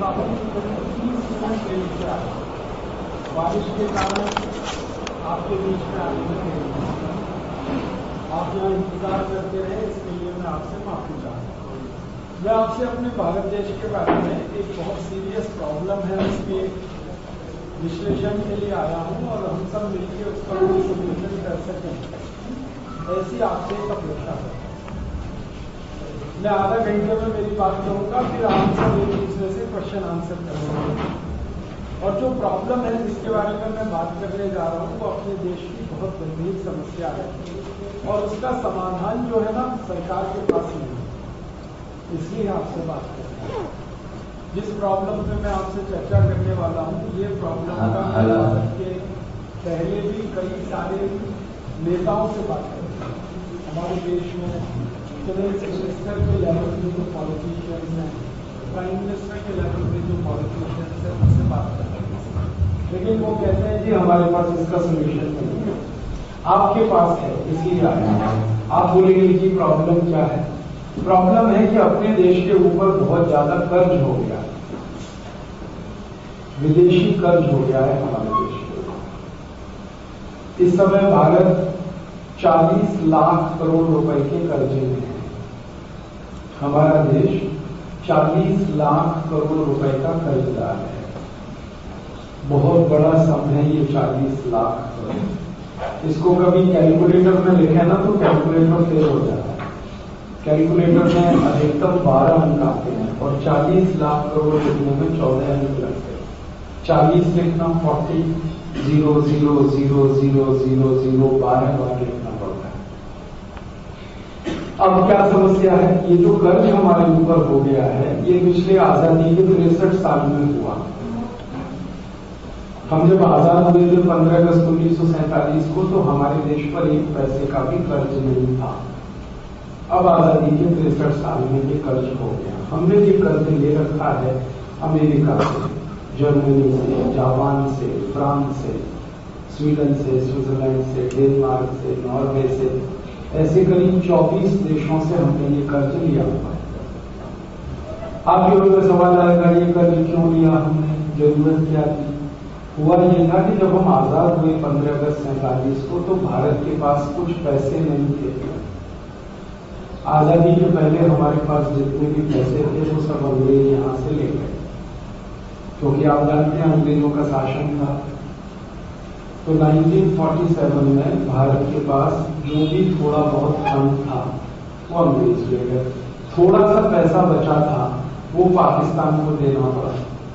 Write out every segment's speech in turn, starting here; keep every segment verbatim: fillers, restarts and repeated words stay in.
काफी तीस minute late से आए, बारिश के कारण आपके बीच में आने में आप यहाँ इंतजार करते रहे, इसके लिए मैं आपसे माफी चाहता हूँ। मैं आपसे अपने भारत देश के बारे में एक बहुत सीरियस प्रॉब्लम है उसके विश्लेषण के लिए आया हूँ और हम सब मिलकर उसका कोई सोल्यूशन कर सकें, ऐसी आपसे एक अपेक्षा है। मैं आधा घंटे में मेरी बात करूंगा, फिर आप सब एक दूसरे से क्वेश्चन आंसर करेंगे। और जो प्रॉब्लम है जिसके बारे में मैं बात करने जा रहा हूँ वो अपने देश की बहुत गंभीर समस्या है और उसका समाधान जो है ना सरकार के पास नहीं है, इसलिए आपसे बात कर रहा हूँ। जिस प्रॉब्लम पे मैं आपसे चर्चा करने वाला हूँ ये प्रॉब्लम का भारत के पहले भी कई सारे नेताओं से बात करते हैं। हमारे देश में मिनिस्टर के लेवल पे जो पॉलिटिशियंस हैं, प्राइम मिनिस्टर के लेवल पे जो पॉलिटिशियंस हैं उनसे बात करते हैं, लेकिन वो कहते हैं कि हमारे पास इसका सोल्यूशन नहीं है, आपके पास है इसीलिए आया है। आप बोलेंगे कि प्रॉब्लम क्या है? प्रॉब्लम है कि अपने देश के ऊपर बहुत ज्यादा कर्ज हो गया, विदेशी कर्ज हो गया है हमारे देश के ऊपर। इस समय भारत चालीस लाख करोड़ रुपए के कर्जे में है। हमारा देश चालीस लाख करोड़ रुपए का कर्जदार है। बहुत बड़ा सम है ये चालीस लाख करोड़। इसको कभी कैलकुलेटर में लिखे ना तो कैलकुलेटर फेल हो जाता है। कैलकुलेटर में अधिकतम बारह अंक आते हैं और चालीस लाख करोड़ लिखने में चौदह अंक लगते हैं। चालीस लिखना forty, zero zero zero zero zero zero बारह बार लिखना पड़ता है। अब क्या समस्या है? ये जो कर्ज हमारे ऊपर हो गया है ये पिछले आजादी के तिरसठ साल में हुआ। हम जब आजाद हुए थे पंद्रह अगस्त उन्नीस सौ सैंतालीस को तो हमारे देश पर एक पैसे का भी कर्ज नहीं था। अब आजादी के तिरसठ साल में ये कर्ज हो गया। हमने ये कर्ज ले रखा है अमेरिका से, जर्मनी से, जापान से, फ्रांस से, स्वीडन से, स्विट्जरलैंड से, डेनमार्क से, नॉर्वे से, ऐसे करीब चौबीस देशों से हमने ये कर्ज लिया हुआ है। आपके मन में सवाल आएगा ये कर्ज क्यों लिया हमने, जरूरत क्या थी? हुआ ये था कि जब हम आजाद हुए पंद्रह अगस्त सैंतालीस को तो भारत के पास कुछ पैसे नहीं थे। आजादी के पहले हमारे पास जितने भी पैसे थे वो सब अंग्रेज यहां से ले गए, क्योंकि आप जानते हैं अंग्रेजों का शासन था। तो उन्नीस सौ सैंतालीस में भारत के पास जो भी थोड़ा बहुत धन था वो अंग्रेज ले गए। थोड़ा सा पैसा बचा था वो पाकिस्तान को देना पड़ा।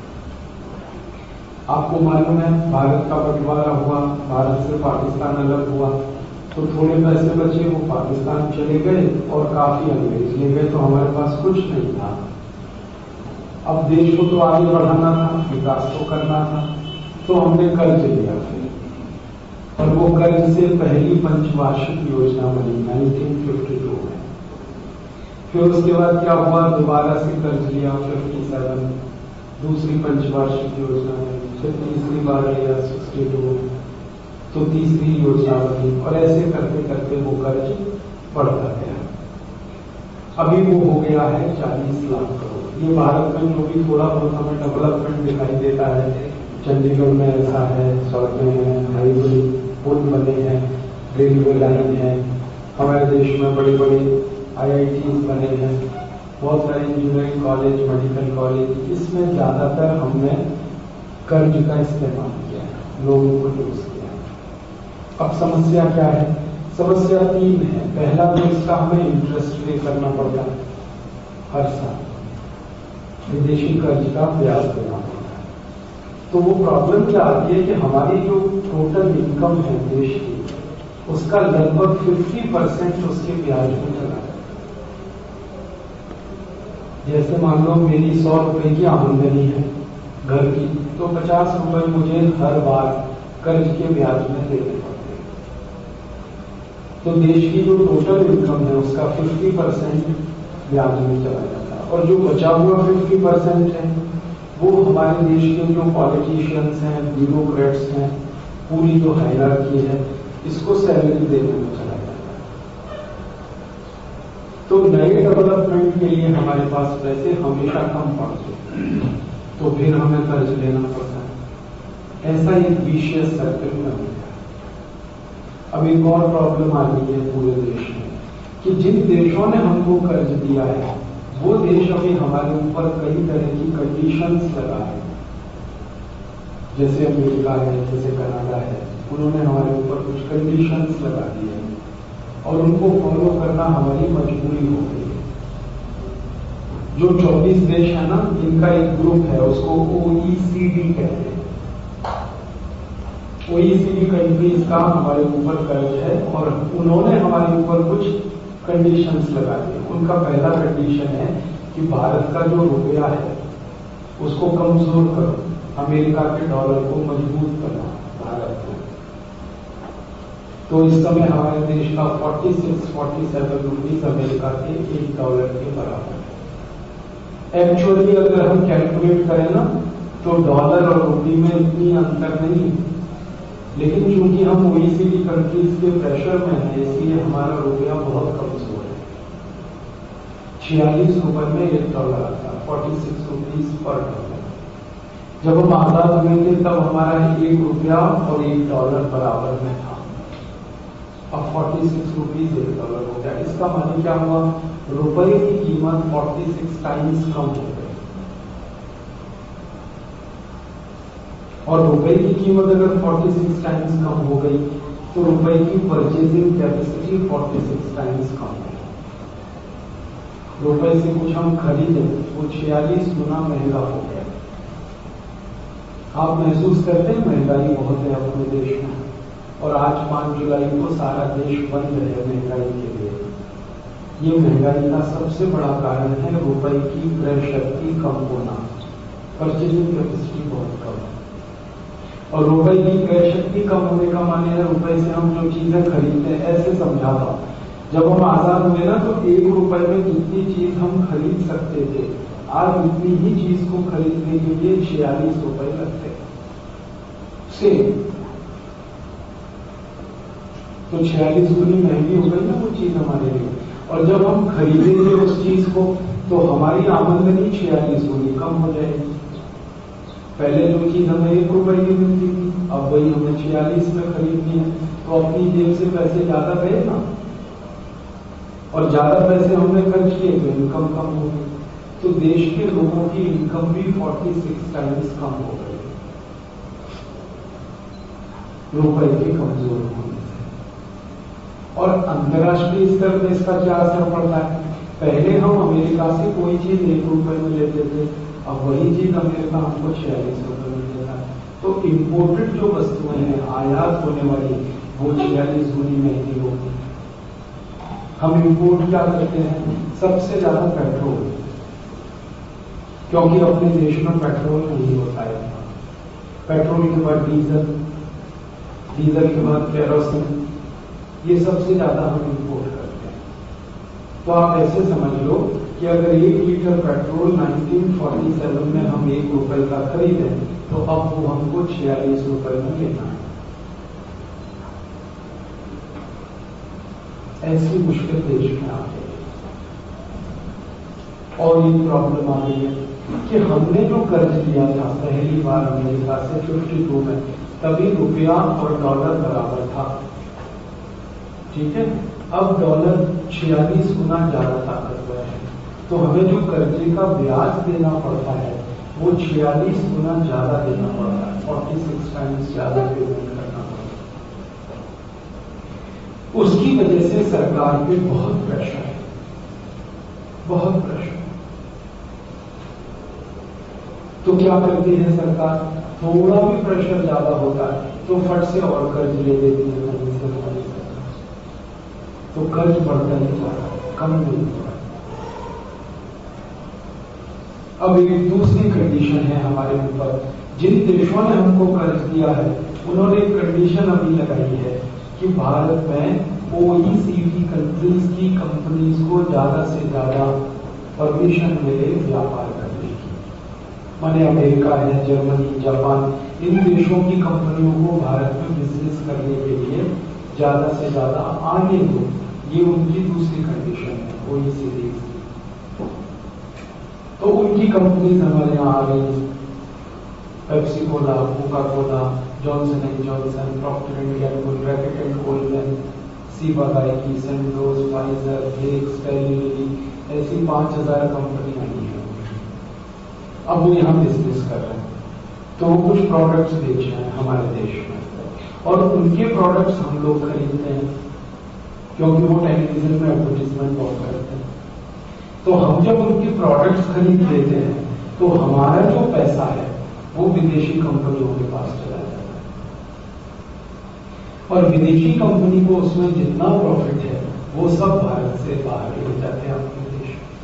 आपको मालूम है भारत का बंटवारा हुआ, भारत से पाकिस्तान अलग हुआ तो थोड़े पैसे बचे वो पाकिस्तान चले गए और काफी अंग्रेज ले गए, तो हमारे पास कुछ नहीं था। अब देश को तो आगे बढ़ाना था, विकास को करना था, तो हमने कर्ज लिया और वो कर्ज से पहली पंचवार्षिक योजना बनी उन्नीस सौ बावन में। फिर उसके बाद क्या हुआ, दोबारा से कर्ज लिया सत्तावन, दूसरी पंचवार्षिक योजना बनी, फिर तीसरी बार लिया बासठ, तो तीसरी योजना बनी और ऐसे करते करते वो कर्ज बढ़ता गया। अभी वो हो गया है चालीस लाख करोड़। ये भारत में जो भी थोड़ा बहुत हमें डेवलपमेंट दिखाई देता है, चंडीगढ़ में ऐसा है, सड़कें हैं, हाईवे पुल बने हैं, रेलवे लाइन है, हमारे देश में बड़े बड़े आई आई टी बने हैं, बहुत सारे इंजीनियरिंग कॉलेज, मेडिकल कॉलेज, इसमें ज्यादातर हमने कर्ज का इस्तेमाल किया है, लोगों को यूज किया। अब समस्या क्या है? समस्या तीन है। पहला तो इसका हमें इंटरेस्ट पे करना पड़ता है, हर साल विदेशी कर्ज का ब्याज देना पड़ता है। तो वो प्रॉब्लम क्या आती है कि हमारी जो टोटल इनकम है देश की, उसका लगभग पचास परसेंट उसके ब्याज में चला जाता है। जैसे मान लो मेरी सौ रुपए की आमदनी है घर की, तो पचास रुपए मुझे हर बार कर्ज के ब्याज में देने पड़ते हैं। तो देश की जो टोटल इनकम है उसका पचास परसेंट ब्याज में चला जाता है और जो बचा हुआ पचास परसेंट है वो हमारे देश के जो पॉलिटिशियंस हैं, ब्यूरोक्रेट्स हैं, पूरी जो हायरार्की है, इसको सैलरी देने में चला जाता है। तो नए डेवलपमेंट के लिए हमारे पास पैसे हमेशा कम पड़ते हैं। तो फिर हमें कर्ज लेना पड़ता है। ऐसा एक विशेष सर्कल में हो गया। अब एक और प्रॉब्लम आ गई है पूरे देश में कि जिन देशों ने हमको कर्ज दिया है वो देश अभी हमारे ऊपर कई तरह की कंडीशंस लगा है। जैसे अमेरिका है, जैसे कनाडा है, उन्होंने हमारे ऊपर कुछ कंडीशंस लगा दी है और उनको फॉलो करना हमारी मजबूरी हो गई है। जो चौबीस देश है ना, इनका एक ग्रुप है, उसको ओईसीडी कहते हैं। ओईसीडी कंट्रीज का हमारे ऊपर कर्ज है और उन्होंने हमारे ऊपर कुछ कंडीशंस लगा दिए। उनका पहला कंडीशन है कि भारत का जो रुपया है उसको कमजोर करो, अमेरिका के डॉलर को मजबूत करना भारत को। तो इस समय हमारे देश का छियालीस सैंतालीस रुपीस अमेरिका के एक डॉलर के बराबर है। एक्चुअली अगर हम कैलकुलेट करें ना तो डॉलर और रुपये में इतनी अंतर नहीं, लेकिन चूंकि हम ओईसीडी कंट्रीज के प्रेशर में हैं इसलिए हमारा रुपया बहुत कमजोर है। छियालीस रुपए में एक डॉलर आता है, फोर्टी सिक्स रुपीज पर डॉलर। जब हम आजाद हुए थे तब हमारा एक रुपया और एक डॉलर बराबर में था। अब फोर्टी सिक्स रुपीज एक डॉलर हो गया। इसका मतलब क्या हुआ? रुपए की कीमत फोर्टी सिक्स टाइम्स कम हो गई। और रुपए की कीमत अगर छियालीस टाइम्स कम हो गई तो रुपए की परचेजिंग कैपेसिटी छियालीस टाइम्स कम हो गई। रुपए से कुछ हम खरीदें वो छियालीस गुना महंगा हो गया। आप महसूस करते हैं महंगाई बहुत है अपने देश में, और आज पांच जुलाई को सारा देश बंद है महंगाई के लिए। ये महंगाई का सबसे बड़ा कारण है रुपए की क्रय शक्ति कम होना, परचेजिंग कैपेसिटी बहुत कम है। और रुपए की क्रय शक्ति कम होने का माने है रुपए से हम जो चीजें खरीदते हैं। ऐसे समझा था, जब हम आजाद हुए ना तो एक रुपए में जितनी चीज हम खरीद सकते थे आज उतनी ही चीज को खरीदने के लिए छियालीस रुपए लगते सेम। तो छियालीस गुनी महंगी हो गई ना वो चीज हमारे लिए। और जब हम खरीदेंगे उस चीज को तो हमारी आमदनी छियालीस गुनी कम हो जाएगी। पहले जो चीज हमें एक रुपए की मिलती थी अब वही हमें छियालीस में खरीदनी है, तो अपनी जेब से पैसे ज्यादा गए ना, और ज्यादा पैसे हमने खर्च किए तो इनकम कम हो गई। तो देश के लोगों की इनकम भी छियालीस टाइम्स कम हो गई रुपए के कमजोर होने से। और अंतर्राष्ट्रीय स्तर पर इसका क्या असर पड़ता है? पहले हम अमेरिका से कोई चीज एक रुपए में लेते थे, अब वही चीज अमेरिका हमको छियालीस रुपए में देता है। तो इंपोर्टेड जो वस्तुएं हैं आयात होने वाली वो छियालीस गुनी महंगी होगी। हम इंपोर्ट क्या करते हैं? सबसे ज्यादा पेट्रोल, क्योंकि अपने देश में पेट्रोल नहीं होता है। पेट्रोल के बाद डीजल, डीजल के बाद केरोसिन, ये सबसे ज्यादा हम इंपोर्ट करते हैं। तो आप ऐसे समझ लो कि अगर एक लीटर पेट्रोल उन्नीस सौ सैंतालीस में हम एक रुपए का खरीदें तो अब वो हमको छियालीस रुपए में लेना है। ऐसी मुश्किल देश में आ गई। और ये प्रॉब्लम आ गई है कि हमने जो कर्ज लिया था पहली बार अमेरिका से बावन में, तभी रुपया और डॉलर बराबर था, ठीक है। अब डॉलर छियालीस गुना ज्यादा ताकतवर है, तो हमें जो कर्जे का ब्याज देना पड़ता है वो छियालीस गुना ज्यादा देना पड़ता है, छियालीस टाइम्स ज्यादा पेमेंट करना पड़ता है। उसकी वजह से सरकार पे बहुत प्रेशर है, बहुत प्रेशर। तो क्या करती है सरकार? थोड़ा भी प्रेशर ज्यादा होता है तो फट से और कर्ज ले देती है कहीं से हमारी सरकार, तो कर्ज बढ़ता ही जा रहा है, कम नहीं हो रहा। अब एक दूसरी कंडीशन है हमारे ऊपर, जिन देशों ने हमको कर्ज दिया है उन्होंने एक कंडीशन अभी लगाई है कि भारत में ओईसीडी कंट्रीज की कंपनीज को ज्यादा से ज्यादा परमिशन मिले व्यापार करने की। माने अमेरिका है, जर्मनी, जापान, इन देशों की कंपनियों को भारत में बिजनेस करने के लिए ज्यादा से ज्यादा आने दो, ये उनकी दूसरी कंडीशन है ओईसीडी। तो उनकी कंपनीज हमारे यहाँ आ गई, Pepsi Cola, Coca Cola, Johnson and Johnson, Procter and Gamble, Reckitt and Colman, Ciba Geigy, Sandoz, Pfizer, flex, टेलीली, ऐसी पांच हजार कंपनियां आई हैं। अब वो यहाँ बिजनेस कर रहे हैं, तो वो कुछ प्रोडक्ट्स बेच रहे हैं हमारे देश में, और उनके प्रोडक्ट्स हम लोग खरीदते हैं क्योंकि वो टेलीविजन में एडवर्टीजमेंट बहुत करते हैं। तो हम जब उनके प्रोडक्ट्स खरीद लेते हैं तो हमारा जो पैसा है वो विदेशी कंपनियों के पास चला जाता है, और विदेशी कंपनी को उसमें जितना प्रॉफिट है वो सब भारत से बाहर ले जाते हैं अपने देश में।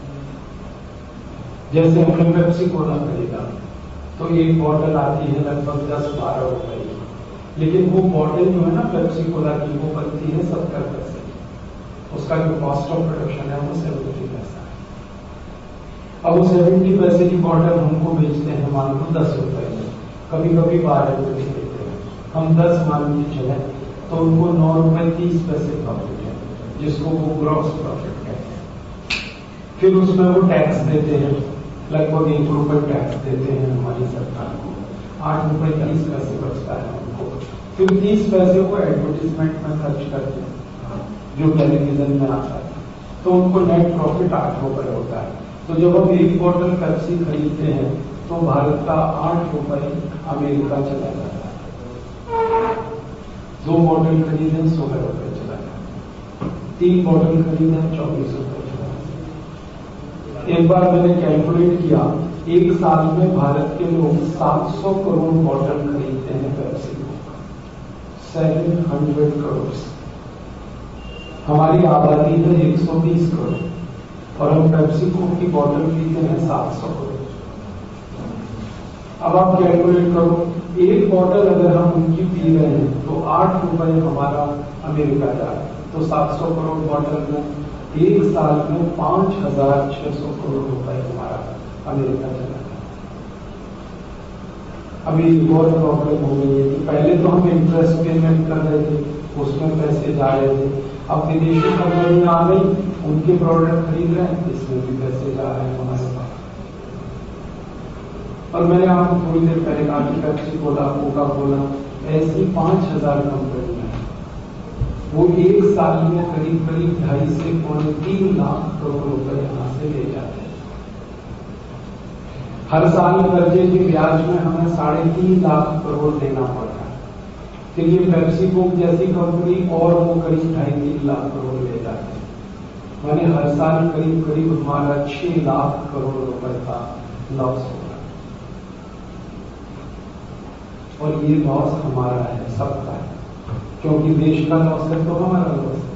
जैसे हमने पेप्सी कोला खरीदा तो एक बॉटल आती है लगभग दस बारह रुपए की, लेकिन वो बॉटल जो है ना पेप्सी कोला की वो बनती है सत्तर पैसे, उसका जो कॉस्ट ऑफ प्रोडक्शन है वो सेवेंटी पैसा है। अब वो सेवेंटी पैसे की बॉटल हमको बेचते हैं मान लो दस रुपए में, कभी कभी बारह रुपए की देते हैं, हम दस मान के चले तो उनको नौ रुपए तीस पैसे प्रॉफिट है, जिसको वो ग्रॉस प्रॉफिट कहते हैं। फिर उसमें वो टैक्स देते हैं, लगभग एक रुपए टैक्स देते हैं हमारी सरकार को, आठ रुपए तीस पैसे बचता है उनको। फिर तीस पैसे को एडवर्टीजमेंट में खर्च करते हैं जो टेलीविजन में आता है, तो उनको नेट प्रॉफिट आठ रुपए होता है। तो जब हम एक बॉटल पेप्सी खरीदते हैं तो भारत का आठ रुपए अमेरिका चला जाता है। दो बॉटल खरीदें सोलह रुपए चला जाता है, तीन बॉटल खरीदें चौबीस रुपए चला जाता है। एक बार मैंने कैलकुलेट किया, एक साल में भारत के लोग सात सौ करोड़ बॉटल खरीदते हैं पेप्सी को, सेवन हंड्रेड करोड़। हमारी आबादी है एक सौ बीस करोड़ और हम पेप्सी को की बॉटल पीते हैं सात सौ करोड़। अब आप कैलकुलेट करो, एक बॉटल अगर हम उनकी पी रहे हैं तो आठ रुपए हमारा अमेरिका जा रहा है, तो सात सौ करोड़ बॉटल में एक साल में पांच हजार छह सौ करोड़ रुपए हमारा अमेरिका चला गया। अभी और प्रॉब्लम हो गई है कि पहले तो हम इंटरेस्ट पेमेंट कर रहे थे, उसमें पैसे जा रहे थे, अब विदेशी कंपनियां आ गई, उनके प्रोडक्ट खरीद रहे हैं, इसमें भी पैसे जा रहे हैं हमारे पास। और मैंने आपको थोड़ी देर पहले कहा कि पेप्सी कोला, कोका कोला, ऐसी पांच हजार कंपनियां हैं, वो एक साल में करीब करीब ढाई से पौने तीन लाख करोड़ रुपए यहां से ले जाते हैं। हर साल कर्जे के ब्याज में हमें साढ़े तीन लाख करोड़ देना पड़ता है। फिर ये पेप्सी कोक जैसी कंपनी और वो करीब ढाई तीन लाख करोड़ ले जाते हैं, माने हर साल करीब करीब हमारा छह लाख करोड़ रुपए का लॉस होगा। और ये लॉस हमारा है, सबका है, क्योंकि देश का लॉस है तो हमारा लॉस है।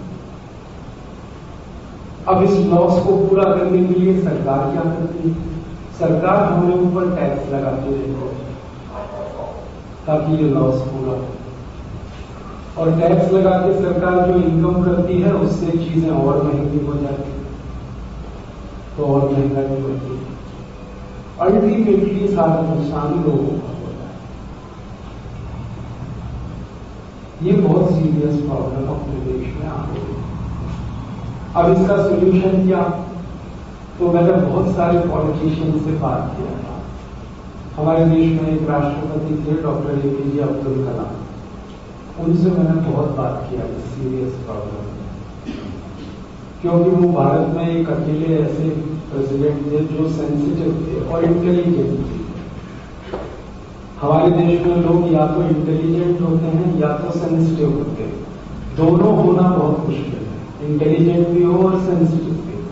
अब इस लॉस को पूरा करने के लिए सरकार क्या करती है? सरकार हमारे ऊपर टैक्स लगाती है ताकि ये लॉस पूरा हो, और टैक्स लगा के सरकार जो इनकम करती है उससे चीजें और महंगी हो जाती है, तो और महंगाई बढ़ती है। अल्टीमेटली सारा नुकसान लोगों का होता है। ये बहुत सीरियस प्रॉब्लम अपने देश में आ गई। अब इसका सोल्यूशन क्या? तो मैंने बहुत सारे पॉलिटिशियन से बात किया था। हमारे देश में एक राष्ट्रपति थे डॉक्टर एपीजे अब्दुल कलाम, उनसे मैंने बहुत बात किया इस सीरियस प्रॉब्लम में, क्योंकि वो भारत में एक अकेले ऐसे प्रेसिडेंट थे जो सेंसिटिव थे और इंटेलिजेंट थे। हमारे देश में लोग या तो इंटेलिजेंट होते हैं या तो सेंसिटिव होते हैं, दोनों होना बहुत मुश्किल है, इंटेलिजेंट भी हो और सेंसिटिव भी हो।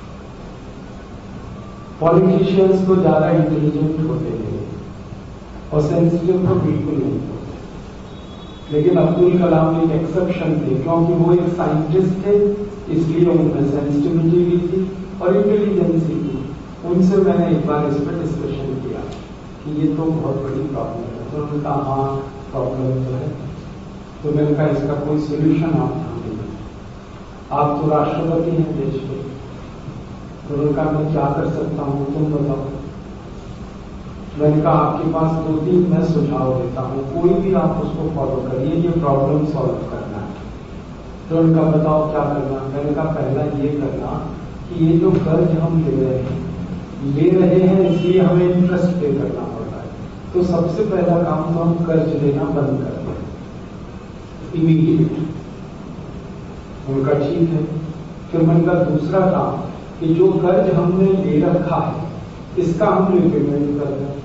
पॉलिटिशियंस तो ज्यादा इंटेलिजेंट होते हैं और सेंसिटिव तो बिल्कुल नहीं होते। लेकिन अब्दुल कलाम एक एक्सेप्शन थे, क्योंकि वो एक साइंटिस्ट थे, इसलिए उनमें सेंसिटिविटी भी थी और इंटेलिजेंसी थी। उनसे मैंने एक बार इस पर डिस्कशन किया कि ये तो बहुत बड़ी प्रॉब्लम है। तो उन्होंने कहा हाँ प्रॉब्लम तो है। तो मैंने कहा इसका कोई सोल्यूशन आप ढूंढिए, आप तो राष्ट्रपति हैं देश के। तो उन्होंने कहा मैं क्या कर सकता हूँ तुम बताओ। मैंने कहा आपके पास दो तीन मैं सुझाव देता हूँ, कोई भी आप उसको फॉलो करिए, ये प्रॉब्लम सॉल्व करना है। तो उनका बताओ क्या करना? मैंने कहा पहला ये करना कि ये जो कर्ज हम ले रहे हैं ले रहे हैं इसलिए हमें इंटरेस्ट पे करना पड़ रहा है, तो सबसे पहला काम तो हम कर्ज लेना बंद कर दें इमीडिएट। उनका ठीक है। फिर मैंने कहा दूसरा काम कि जो कर्ज हमने ले रखा है इसका हम रिपेमेंट कर दें।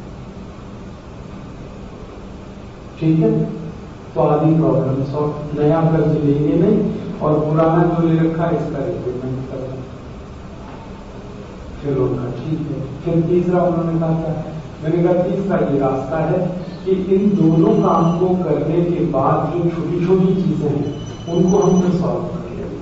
ठीक है, तो आधी प्रॉब्लम सॉल्व। नया कर्ज लेंगे नहीं और पुराना जो ले रखा है इसका रिपेमेंट कर दें। फिर उनका ठीक है। फिर तीसरा उन्होंने कहा क्या, मैंने कहा तीसरा ये रास्ता है कि इन दोनों काम को करने के बाद जो छोटी छोटी चीजें हैं उनको हम फिर सॉल्व कर लेंगे।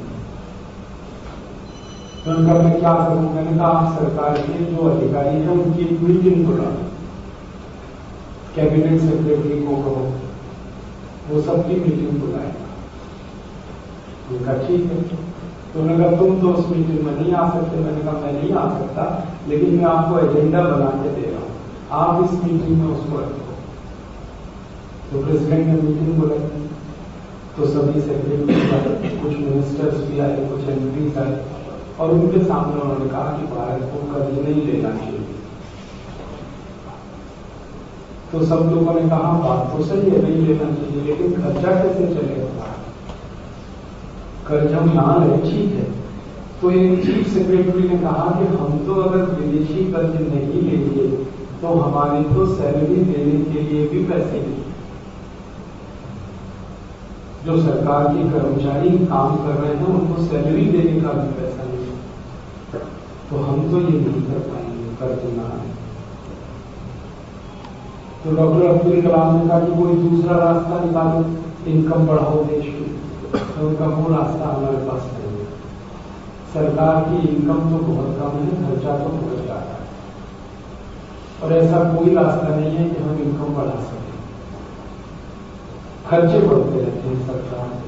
तो उनका मैं क्या करूं, मैंने कहा आप सरकार के जो अधिकारी हैं उनकी एक मीटिंग बुला, कैबिनेट सेक्रेटरी को कहो वो सबकी मीटिंग बुलाएगा। उनका ठीक है। तो उन्होंने कहा तुम तो उस मीटिंग में नहीं आ सकते। मैंने कहा मैं नहीं आ सकता, लेकिन मैं आपको एजेंडा बना के दे रहा हूं, आप इस मीटिंग में उसको रखो। तो प्रेसिडेंट ने मीटिंग बुलाई, तो सभी सेक्रेटरी, कुछ मिनिस्टर्स भी आए, कुछ एमपीज आए और उनके सामने उन्होंने कहा कि भारत को कर्ज नहीं लेना चाहिए। तो सब लोगों ने कहा बात तो सही है, नहीं लेना चाहिए, लेकिन खर्चा कैसे चलेगा, कर्ज हम ना लें ठीक है। तो एक चीफ सेक्रेटरी ने कहा कि हम तो अगर विदेशी कर्ज नहीं लेंगे तो हमारी तो सैलरी देने के लिए भी पैसे नहीं, जो सरकार के कर्मचारी काम कर रहे हैं उनको सैलरी देने का भी पैसा नहीं, तो हम तो ये नहीं कर पाएंगे कर्ज ना। तो डॉक्टर अब्दुल कलाम ने कहा कि कोई दूसरा रास्ता निकालो, इनकम बढ़ाओ देश की। तो उनका वो रास्ता हमारे पास नहीं है। सरकार की इनकम तो बहुत कम है, खर्चा तो बहुत ज्यादा है, और ऐसा कोई रास्ता नहीं है कि हम इनकम बढ़ा सकें। खर्चे बढ़ते रहते हैं सरकार में।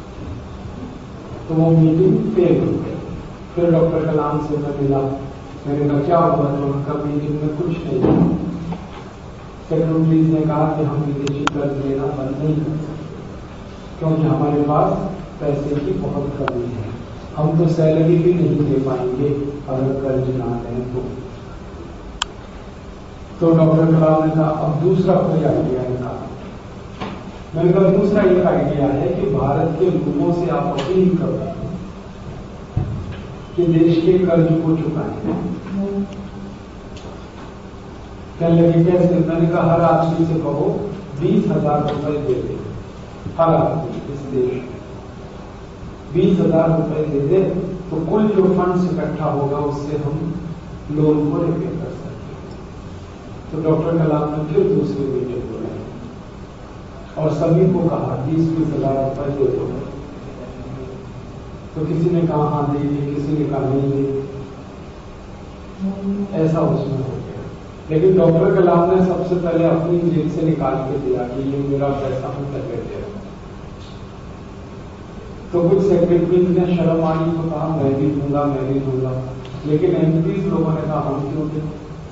तो वो मीटिंग फेल हो गई। फिर डॉक्टर कलाम से मैं मिला, मैंने कहा क्या हुआ, तो उनका मीटिंग में कुछ नहीं हुआ। सेक्रेटरीज ने कहा कि हम विदेशी कर्ज लेना बंद नहीं कर सकते क्योंकि हमारे पास पैसे की बहुत कमी है, हम तो सैलरी भी नहीं दे पाएंगे अगर कर्ज ना लें तो। तो डॉक्टर कलाम ने कहा अब दूसरा कोई आइडिया निकाला। मैंने कहा दूसरा एक आइडिया है कि भारत के लोगों से आप अपील करो कि देश के कर्ज को चुकाएं। कहने लगे कैसे, मैंने कहा हर आदमी से कहो बीस हजार रुपए दे दे, हर आदमी इस देश में बीस हजार रुपए दे दे, तो कुल जो फंड इकट्ठा होगा उससे हम लोन को रिपे कर सकते हैं। तो डॉक्टर कलाम ने फिर दूसरी मीटिंग बुलाई और सभी को कहा बीस बीस हजार रुपए दे दो। तो किसी ने कहा हाँ दे दिए, किसी ने कहा नहीं दे, ऐसा उसमें हो गया। लेकिन डॉक्टर कलाम ने सबसे पहले अपनी जेब से निकाल के दिया कि ये मेरा पैसा हम करके दे रहा हूं। तो कुछ सेक्रेटरी ने शर्म आई तो कहा मैं भी दूंगा मैं भी दूंगा, लेकिन एमपीज लोगों ने कहा हम क्यों दें।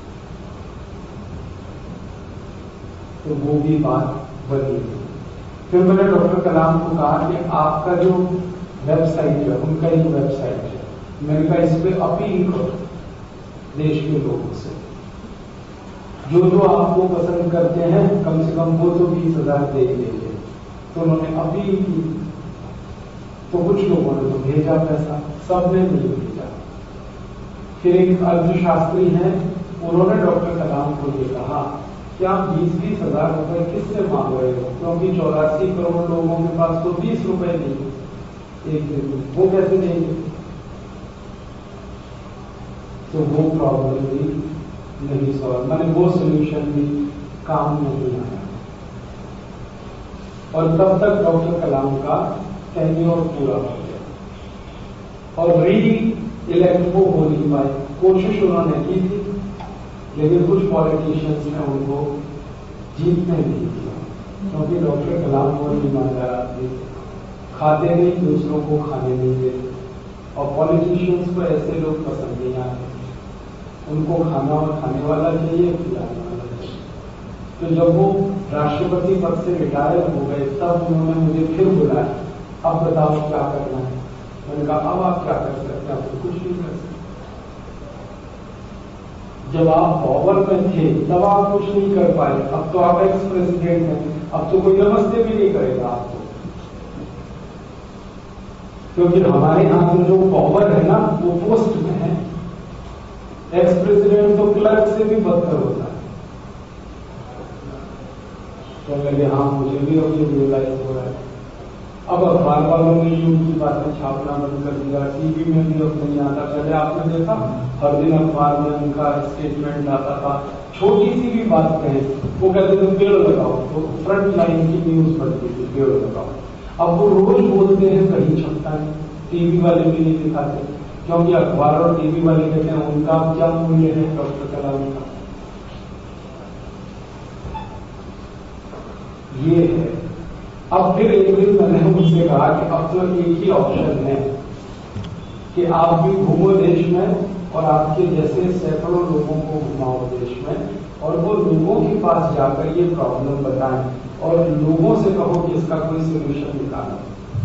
तो वो भी बात बनी। फिर मैंने डॉक्टर कलाम को कहा कि आपका जो वेबसाइट है, उनका एक वेबसाइट है, मैंने कहा इस पर अपील करो देश के लोगों से, जो जो आपको पसंद करते हैं कम से कम वो तो बीस हजार दे देंगे। तो उन्होंने अपील की, तो कुछ लोगों ने तो भेजा पैसा, सबने नहीं भेजा। फिर एक अर्थशास्त्री हैं, उन्होंने डॉक्टर कलाम को ये कहा कि आप बीस बीस हजार रुपए किससे मांग रहे हो, क्योंकि चौरासी करोड़ लोगों के पास तो बीस रुपए नहीं एक दिन में, वो कैसे देंगे। तो वो प्रॉब्लम भी नहीं सॉल्व, मैंने वो सोल्यूशन भी काम नहीं आया। और तब तक डॉक्टर कलाम का टेन्योर पूरा हो गया और री इलेक्ट वो हो नहीं पाए। कोशिश उन्होंने की थी, लेकिन कुछ पॉलिटिशियंस ने उनको जीतने नहीं दिया, क्योंकि डॉक्टर कलाम वो ईमानदार आदमी, खाते नहीं दूसरों को खाने नहीं देते, और पॉलिटिशियंस को ऐसे लोग पसंद नहीं आते, उनको खाना और खाने वाला चाहिए, खिलाने वाला चाहिए। तो जब वो राष्ट्रपति पद से रिटायर हो गए तब उन्होंने मुझे फिर बुलाया, अब बताओ क्या करना है। मैंने कहा अब आप क्या कर सकते हैं, आप तो कुछ नहीं कर सकते। जब आप पावर में थे तब आप कुछ नहीं कर पाए, अब तो आप एक्स प्रेसिडेंट हैं, अब तो कोई नमस्ते भी नहीं करेगा आपको, क्योंकि हमारे यहां तो जो पावर है ना वो पोस्ट में है। एक्स प्रेसिडेंट तो क्लर्क से भी बदतर होता है। तो लगे हाँ मुझे भी अभी रियलाइज हो रहा है। अब अखबार वालों ने भी उनकी बातें छापना बंद कर दिया, टीवी में भी अब नहीं आता। पहले आपने देखा हर दिन अखबार में उनका स्टेटमेंट आता था, छोटी सी भी बात कहें वो कहते थे पेड़ लगाओ, तो फ्रंट लाइन की न्यूज बनती थी पेड़ लगाओ। अब वो रोज बोलते हैं, कहीं छपता है, टीवी वाले भी नहीं दिखाते, क्योंकि अखबार और टीवी वाले कहते हैं उनका क्या मूल्य है डॉक्टर कलाम का। ये है। अब फिर एक दिन मैंने उनसे कहा कि अब तो एक ही ऑप्शन है कि आप भी घूमो देश में और आपके जैसे सैकड़ों लोगों को घुमाओ देश में, और वो लोगों के पास जाकर ये प्रॉब्लम बताएं और लोगों से कहो कि इसका कोई सोल्यूशन निकालो।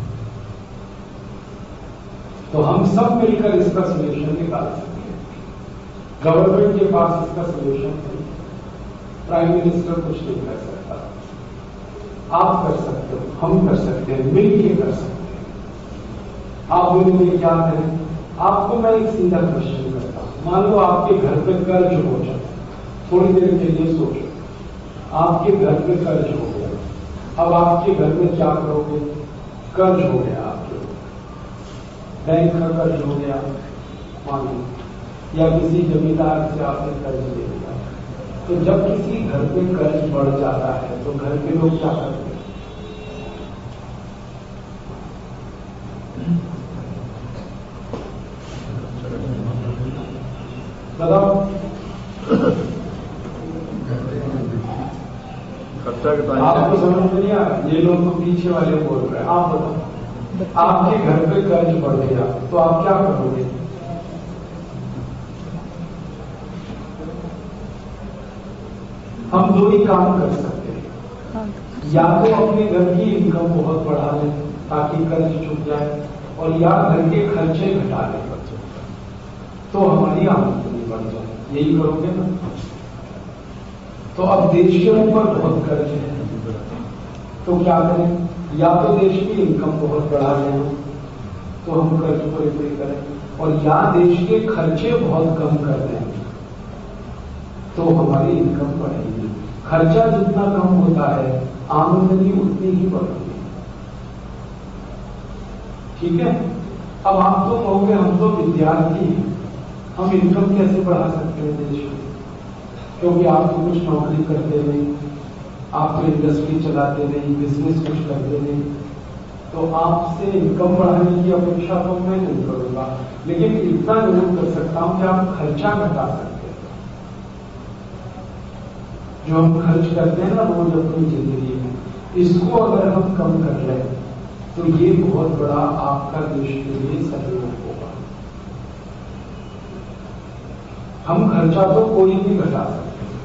तो हम सब मिलकर इसका सोल्यूशन निकाल सकते हैं। गवर्नमेंट के पास इसका सोल्यूशन नहीं, प्राइम मिनिस्टर कुछ नहीं कर सकता, आप कर सकते हो, हम कर सकते हैं, मिलकर कर सकते हैं। आप बोलेंगे क्या करें? आपको मैं एक सीधा क्वेश्चन करता हूं। मान लो आपके घर पे कर्ज हो जाए, थोड़ी देर के लिए सोचो, आपके घर पे कर्ज हो गया, अब आपके घर में क्या करोगे? कर्ज हो गया आपके, बैंक का कर्ज हो गया मान लो, या किसी जमींदार से आपने कर्ज ले लिया। तो जब किसी घर पे कर्ज बढ़ जाता है तो घर के लोग क्या करते हैं? बताओ। खर्चा के आपको समझ में नहीं आ रहा, ये लोग तो पीछे वाले बोल रहे हैं। आप बताओ, आपके घर पे कर्ज बढ़ गया तो आप क्या करोगे? हम दो ही काम कर सकते हैं, या तो अपने घर की इनकम बहुत बढ़ा लें ताकि कर्ज चुक जाए, और या घर के खर्चे घटा लें तो हमारी आमदनी बढ़ जाए। यही करोगे ना? तो अब देश के ऊपर बहुत कर्ज है तो क्या करें? या तो देश की इनकम बहुत बढ़ा लें तो हम कर्ज पूरे पूरे करें, और या देश के खर्चे बहुत कम कर दें तो हमारी इनकम बढ़ेगी। खर्चा जितना कम होता है आमदनी उतनी ही बढ़ती है। ठीक है? अब आप तो कहोगे हम तो विद्यार्थी हैं, हम इनकम कैसे बढ़ा सकते हैं देश में? क्योंकि आप तो कुछ नौकरी करते नहीं, आप तो इंडस्ट्री चलाते नहीं, बिजनेस कुछ करते नहीं, तो आपसे इनकम बढ़ाने की अपेक्षा तो मैं नहीं करूंगा, लेकिन इतना जरूर कर सकता हूं कि आप खर्चा घटा सकते हैं। जो हम खर्च करते हैं ना रोज अपनी जिंदगी में, इसको अगर हम कम कर लें तो ये बहुत बड़ा आपका देश के लिए सहयोग होगा। हम खर्चा तो कोई भी घटा सकते हैं,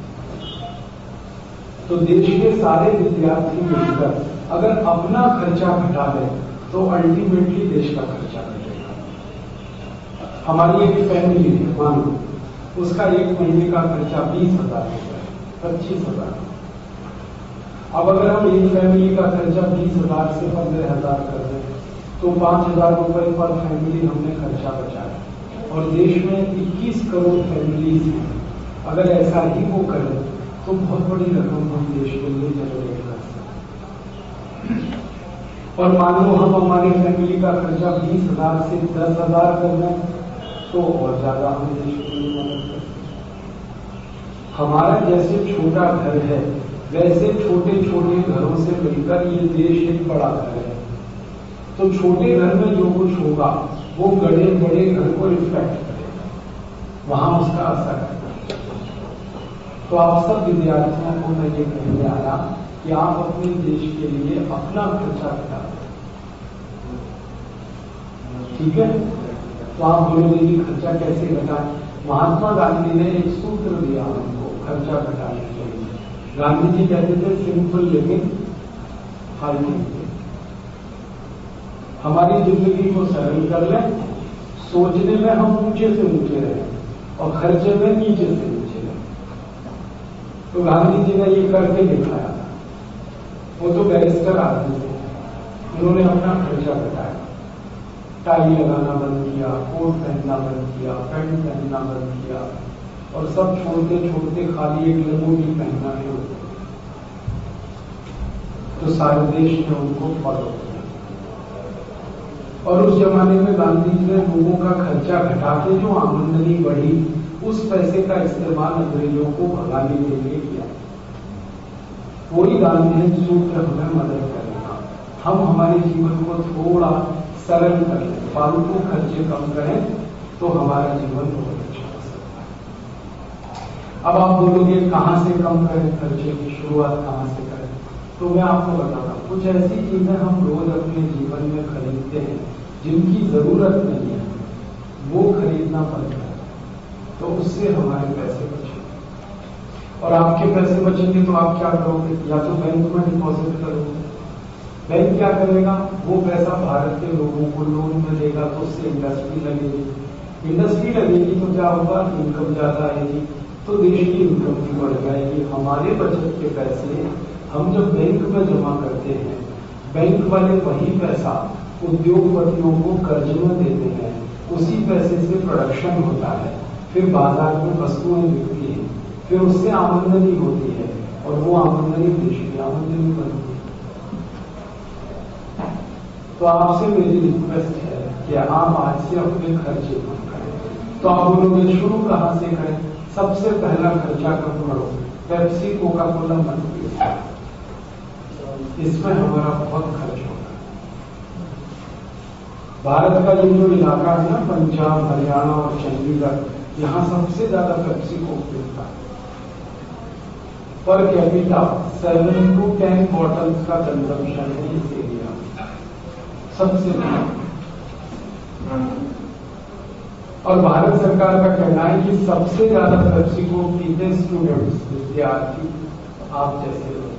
तो देश के सारे विद्यार्थी मिलकर अगर अपना खर्चा घटा लें तो अल्टीमेटली देश का खर्चा घटेगा। हमारी एक फैमिली है, मान लो उसका एक महीने का खर्चा बीस हजार होगा, पच्चीस हजार। अब अगर हम एक फैमिली का खर्चा बीस हजार से पंद्रह हजार कर दें तो पांच हजार रुपए पर फैमिली हमने खर्चा बचाया, और देश में इक्कीस करोड़ फैमिलीज हैं। अगर ऐसा ही वो करें तो बहुत बड़ी रकम हम देश के लिए जनरेट कर सकते हैं। और मान लो हम हमारी फैमिली का खर्चा बीस हजार से दस हजार कर दें तो और ज्यादा हम देश के लिए मदद कर सकते हैं। हमारा जैसे छोटा घर है वैसे छोटे छोटे घरों से मिलकर ये देश एक बड़ा घर है, तो छोटे घर में जो कुछ होगा वो बड़े बड़े घर को रिफ्लेक्ट करेगा, वहां उसका असर है। तो आप सब विद्यार्थियों को मैं ये कहने आया कि आप अपने देश के लिए अपना खर्चा घटा दें। ठीक है? तो आप बोलोगे कि खर्चा कैसे घटाएं? महात्मा गांधी ने एक सूत्र दिया हमको खर्चा घटाने के लिए। गांधी जी कहते थे सिंपल लिविंग हाई थिंकिंग। हमारी जिंदगी को सरल कर लें, सोचने में हम ऊंचे से ऊंचे रहें, और खर्चे में नीचे से नीचे गए। तो गांधी जी ने ये करके दिखाया था। वो तो बैरिस्टर आदमी थे, उन्होंने अपना खर्चा घटाया, टाई लगाना बंद किया, कोट पहनना बंद किया, पैंट पहनना बंद किया, और सब छोड़ते छोड़ते खाली एक लंगोटी पहनना शुरू किया। तो सारे देश ने उनको फॉलो किया। और उस जमाने में गांधी जी ने लोगों का खर्चा घटा के जो आमदनी बढ़ी, उस पैसे का इस्तेमाल अंग्रेजों को भगाने के लिए किया। वही गांधी सूत्र हमें मदद करेगा। हम हमारे जीवन को थोड़ा सरल करें, फालतू खर्चे कम करें, तो हमारा जीवन बहुत अच्छा हो सकता है। अब आप बोलोगे कहां से कम करें, खर्चे की शुरुआत कहां से करें? तो मैं आपको बताता हूं, कुछ ऐसी चीजें हम रोज अपने जीवन में खरीदते हैं जिनकी जरूरत नहीं है, वो खरीदना पड़ता है, तो उससे हमारे पैसे बचेंगे। और आपके पैसे बचेंगे तो आप क्या करोगे? या तो बैंक में डिपॉजिट करोगे। बैंक क्या करेगा? वो पैसा भारत के लोगों को लोन में देगा, तो उससे इंडस्ट्री लगेगी। इंडस्ट्री लगेगी तो क्या होगा? इनकम ज्यादा आएगी, तो देश की इनकम भी बढ़ जाएगी। हमारे बचत के पैसे हम जब बैंक में जमा करते हैं, बैंक वाले वही पैसा उद्योगपतियों को कर्ज में देते हैं, उसी पैसे से प्रोडक्शन होता है, फिर बाजार में वस्तुएं बिकती हैं, फिर उससे आमदनी होती है, और वो आमदनी देश की आमदनी बनती है। तो आपसे मेरी रिक्वेस्ट है कि आप आज से अपने खर्चे कम करें। तो आप बोलोगे शुरू कहां से करें? सबसे पहला खर्चा कम करो, पेप्सी कोका कोला मत पियो, इसमें हमारा बहुत खर्च होता है। भारत का ये जो इलाका है ना, पंजाब, हरियाणा और चंडीगढ़, यहां सबसे ज्यादा पेप्सी कोक बिकता है। Per capita seven to ten bottles का कंजम्पशन है इस एरिया में, सबसे ज्यादा। और भारत सरकार का कहना है कि सबसे ज्यादा पेप्सी कोक पीते स्टूडेंट्स, विद्यार्थी, आप जैसे लोग।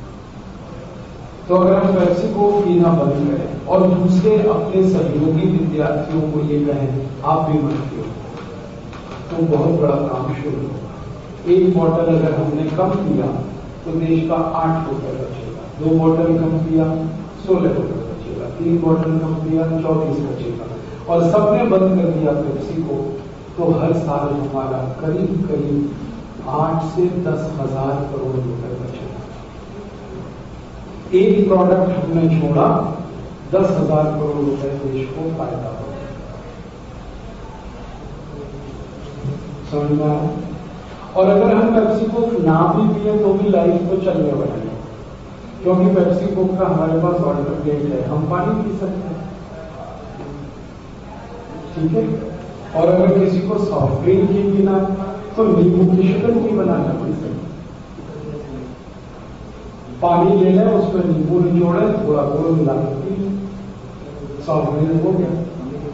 तो अगर हम पेप्सी कोक पीना बंद करें और दूसरे अपने सहयोगी विद्यार्थियों को ये कहें आप भी मत पियो, तो बहुत बड़ा काम शुरू होगा। एक बॉटल अगर हमने कम पिया तो देश का आठ रुपए बचेगा, दो बॉटल कम पिया सोलह रुपए बचेगा, तीन बॉटल कम पिया चौबीस बचेगा, और सबने बंद कर दिया पेप्सी को, तो हर साल हमारा करीब करीब आठ से दस हजार करोड़ रुपए बचेगा। एक प्रोडक्ट हमने छोड़ा, दस हजार करोड़ रुपए देश को फायदा होगा। समझ में आया? और अगर हम पेप्सी कोक ना भी पिए तो भी लाइफ को चलने वाली है, क्योंकि पेप्सी कोक का हमारे पास ऑल्टरनेट है, हम पानी पी सकते हैं, ठीक है। और अगर किसी को सॉफ्ट ड्रिंक ही पीना तो नींबू की शिकंजी बनाना पड़ सकती, पानी ले लें, उसमें नींबू निचोड़े, थोड़ा गुड़ मिला के पी, सॉफ्ट ड्रिंक हो गया।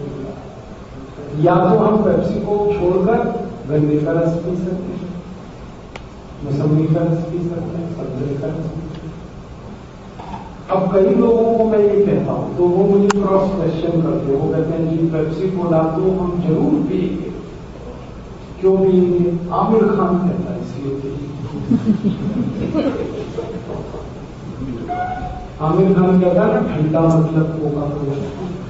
या तो हम पेप्सी को छोड़कर गन्ने का रस पी सकते हैं, मौसमी का रस पी सकते हैं, संतरे का रस पी सकते हैं। अब कई लोगों को मैं ये कहता हूं तो वो मुझे क्रॉस क्वेश्चन करते हैं, वो कहते हैं जी पेप्सी कोला तो हम जरूर पिएंगे, क्यों पिएंगे? आमिर खान कहता है इसलिए पिएंगे। आमिर खान कहता है ना, ठंडा मतलब कोका कोला।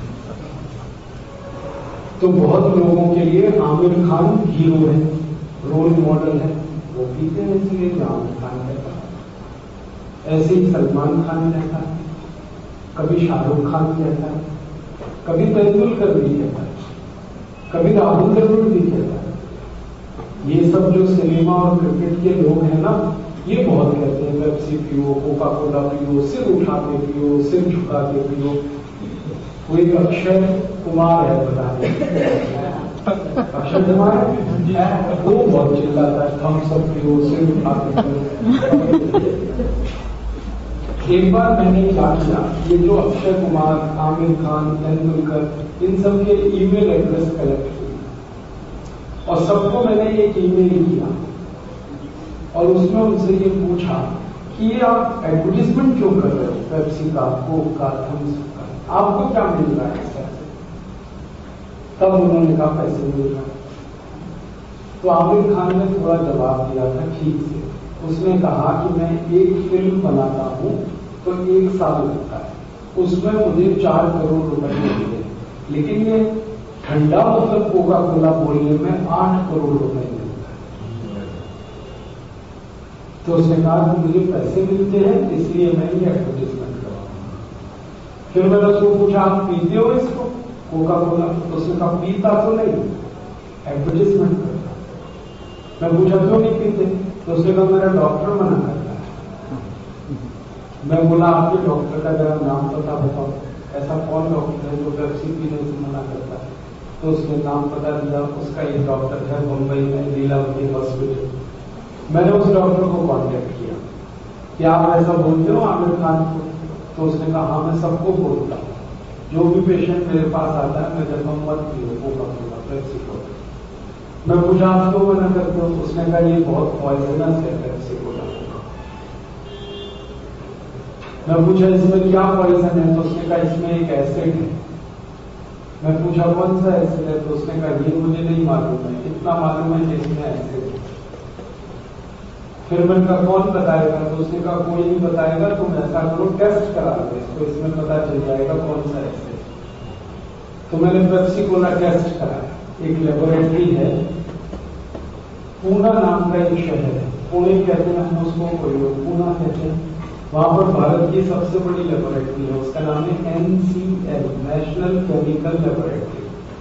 तो बहुत लोगों के लिए आमिर खान हीरो है, रोल मॉडल है, वो पीते हैं इसलिए कि आमिर खान कहता है। ऐसे ही सलमान खान कहता है, कभी शाहरुख खान कहता है, कभी तेंदुलकर भी कहता है, कभी राहुल द्रविड़ भी कहता है। ये सब जो सिनेमा और क्रिकेट के लोग हैं ना, ये बहुत कहते हैं पेप्सी पियो, कोका कोला पियो, सिर उठा के पियो, सिर झुका के पियो। वो एक अक्षय कुमार है, पता नहीं अक्षय कुमार, वो बहुत चिल्लाता है थम्स अप पियो, सिर उठा के पियो। एक बार मैंने क्या किया, ये जो अक्षय कुमार, आमिर खान, तेंदुलकर, इन सब के ईमेल एड्रेस कलेक्ट किए और सबको मैंने एक ईमेल किया और उसमें उनसे ये पूछा कि ये आप एडवर्टीजमेंट क्यों कर रहे हो, पेप्सी का, कोक का, थम्स का, आपको क्या मिल रहा है इससे? तब उन्होंने कहा पैसे मिल रहा है। तो आमिर खान ने थोड़ा जवाब दिया था ठीक से। उसने कहा कि मैं एक फिल्म बनाता हूं तो एक साल लगता है, उसमें मुझे चार करोड़ रुपए मिलते, लेकिन ये ठंडा मतलब कोका कोला बोलने में आठ करोड़ रुपए मिलता है। तो उसने कहा कि मुझे पैसे मिलते हैं इसलिए मैं ये एडवर्टीजमेंट करवाऊंगा। फिर मैंने उसको पूछा आप पीते हो इसको कोका कोला? तो उसने कहा पीता तो नहीं, एडवर्टीजमेंट करता। मैं पूछा क्यों नहीं पीते? तो उसने कहा मेरा डॉक्टर मना करता है। मैं बोला आपके डॉक्टर का जरा नाम पता बताओ, ऐसा कौन डॉक्टर है जो पेप्सी पीने से मना करता है? तो उसने नाम पता दिया, उसका ये डॉक्टर है मुंबई में लीलावती हॉस्पिटल। मैंने उस डॉक्टर को कांटेक्ट किया कि आप ऐसा बोलते हो आमिर खान को? तो उसने कहा हाँ मैं सबको बोलता हूँ, जो भी पेशेंट मेरे पास आता है मैं कहता हूँ मत पियो कोका कोला पेप्सी कोला। मैं पूछा आप क्यों मना करते हो? उसने कहा ये बहुत पॉइजनस है पेप्सी कोला। मैं पूछा इसमें क्या पॉइजन है? तो उसने कहा इसमें एक एसिड है। मैं पूछा कौन सा एसिड है? तो उसने कहा ये मुझे नहीं मालूम है, इतना मालूम है कि इसमें एसिड है। फिर मैंने कहा कौन बताएगा? तो उसने कहा कोई नहीं बताएगा, तुम ऐसा करो टेस्ट करा लो इसको, इसमें पता चल जाएगा कौन सा एसिड। तो मैंने पेप्सी कोला टेस्ट कराया। एक लेबोरेटरी है, पूना नाम का एक शहर है, पुणे कहते हैं हम उसको, कोई लोग पूना कहते हैं। वहां पर भारत की सबसे बड़ी लेबोरेटरी है, उसका नाम है N C L, national chemical laboratory.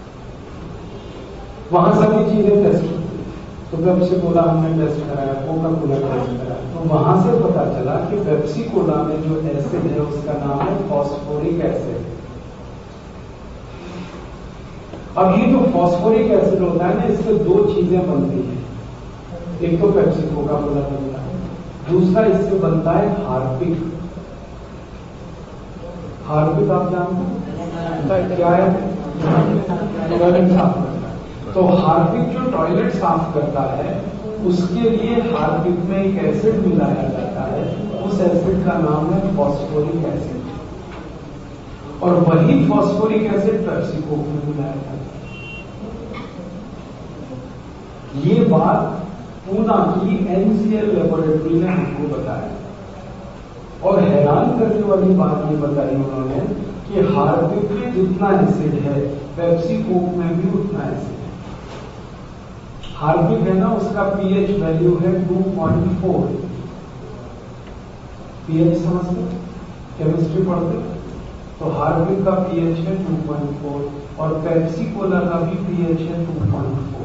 वहां सभी चीजें टेस्ट होती है। तो पेप्सी कोला हमने टेस्ट कराया, कोका कोला टेस्ट कराया। तो वहां से पता चला कि पेप्सी कोला में जो एसिड है उसका नाम है फॉस्फोरिक एसिड। अब ये जो फॉस्फोरिक एसिड होता है ना, इससे दो चीजें बनती हैं। एक तो पेप्सी कोका कोला बनता है, दूसरा इससे बनता है हार्पिक। हार्पिक आप जानते हैं क्या है? टॉयलेट साफ करता है। तो हार्पिक जो टॉयलेट साफ करता है उसके लिए हार्पिक में एक एसिड मिलाया जाता है, उस एसिड का नाम है फॉस्फोरिक एसिड। और वही फॉस्फोरिक एसिड पेप्सी कोक में मिलाया जाता है। ये बात पूना की एन सी एल लेबोरेटरी ने हमको बताया। और हैरान करने वाली बात ये बताई उन्होंने कि हार्पिक में जितना एसिड है पेप्सी कोक में भी उतना एसिड है। हार्पिक है ना, उसका पीएच वैल्यू है टू पॉइंट फोर। पीएच समझते, केमिस्ट्री पढ़ते? तो हार्पिक का पीएच है टू पॉइंट फोर और पेप्सी कोला का भी पीएच है टू पॉइंट फोर।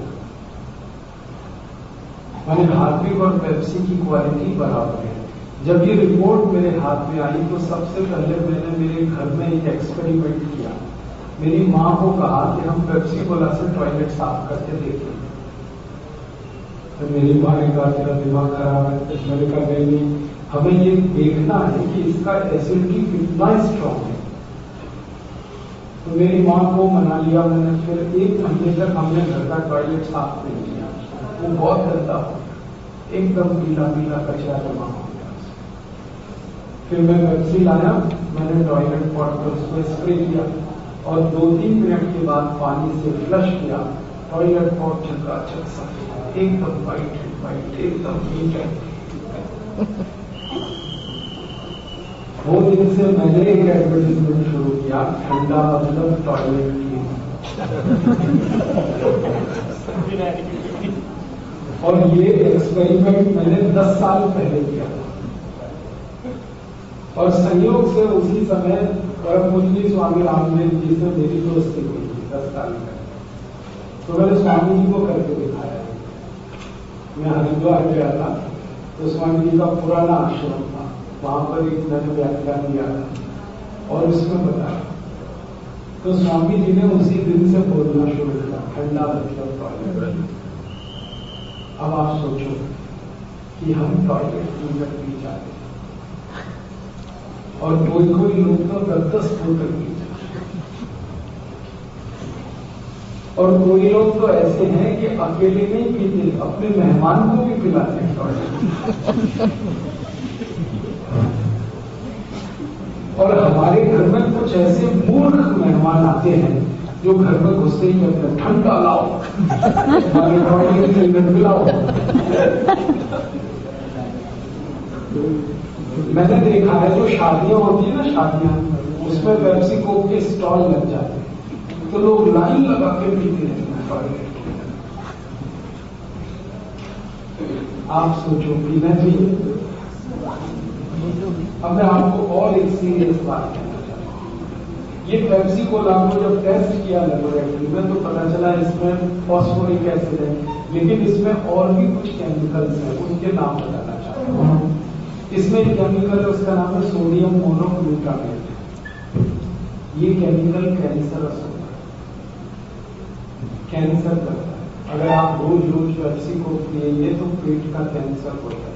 मैंने हार्पिक और पेप्सी की क्वालिटी बराबर है। जब ये रिपोर्ट मेरे हाथ में आई तो सबसे पहले मैंने मेरे घर में एक एक्सपेरिमेंट किया। मेरी मां को कहा कि हम पेप्सी कोला से टॉयलेट साफ करके देखें। तो मेरी मां ने कहा तेरा दिमाग खराब है। तो मैंने कहा नहीं, हमें ये देखना है कि इसका एसिडिटी कितना स्ट्रांग है। तो मेरी मां को मना लिया मैंने। फिर एक महीने तक हमने घर का टॉयलेट साफ नहीं किया, वो बहुत गंदा हो, एकदम पीला पीला कचरा जमा हो गया। फिर मैं पेप्सी लाया, मैंने टॉयलेट पॉट पर उसको स्प्रे किया और दो तीन मिनट के बाद पानी से फ्लश किया। टॉयलेट पॉट चकाचक सफेद, एकदम वाइट वाइट, एकदम नीट है। वो दिन से मैंने एक एडवर्टीजमेंट शुरू किया, ठंडा मतलब टॉयलेट की। और ये एक्सपेरिमेंट मैंने दस साल पहले किया था। और संयोग से उसी समय परम पूज्य स्वामी रामदेव जी से मेरी दोस्ती हुई थी दस साल पहले। तो मैंने स्वामी जी को करके दिखाया। मैं हरिद्वार गया था तो स्वामी जी का पुराना आश्रम था, वहां पर एक मैंने व्याख्यान दिया था और उसमें बताया। तो स्वामी जी ने उसी दिन से बोलना शुरू किया, ठंडा मतलब टॉयलेट। अब आप सोचो कि हम टॉयलेट क्लीनर पी जाते और कोई कोई लोग तो दस दस बोतल पी जाते, और कोई लोग तो ऐसे हैं कि अकेले नहीं पीते, अपने मेहमान को भी पिलाते हैं टॉयलेट। और हमारे घर में कुछ ऐसे मूर्ख मेहमान आते हैं जो घर में घुसते ही कहते हैं ठंडा लाओ, लाओ। मैंने देखा है जो शादियां होती है ना, शादियां, उसमें पेप्सी कोक के स्टॉल लग जाते हैं, तो लोग लाइन लगा के पीते हैं। आप सोचो पीना चाहिए। अब मैं आपको और एक सीरियस बात कहना चाहता हूं। ये पेप्सी कोला को जब टेस्ट किया लेबोरेटरी में तो पता चला इसमें फॉस्फोरिक एसिड है, लेकिन इसमें और भी कुछ केमिकल्स हैं, उनके नाम बताना चाहता हूं। इसमें एक केमिकल है, उसका नाम है सोडियम मोनोग्लूटामेट। ये केमिकल कैंसरस होता है, कैंसर करता है। अगर आप रोज रोज पेप्सी को पिएंगे तो पेट का कैंसर हो जाएगा।